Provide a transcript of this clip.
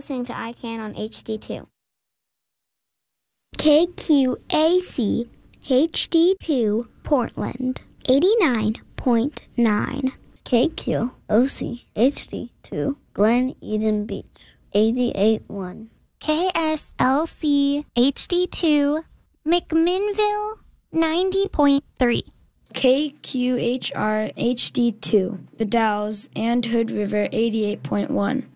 listening to iCan on HD2. KQAC HD2 Portland 89.9. KQOC HD2 Glen Eden Beach 88.1. KSLC HD2 McMinnville 90.3. KQHR HD2 The Dalles and Hood River 88.1.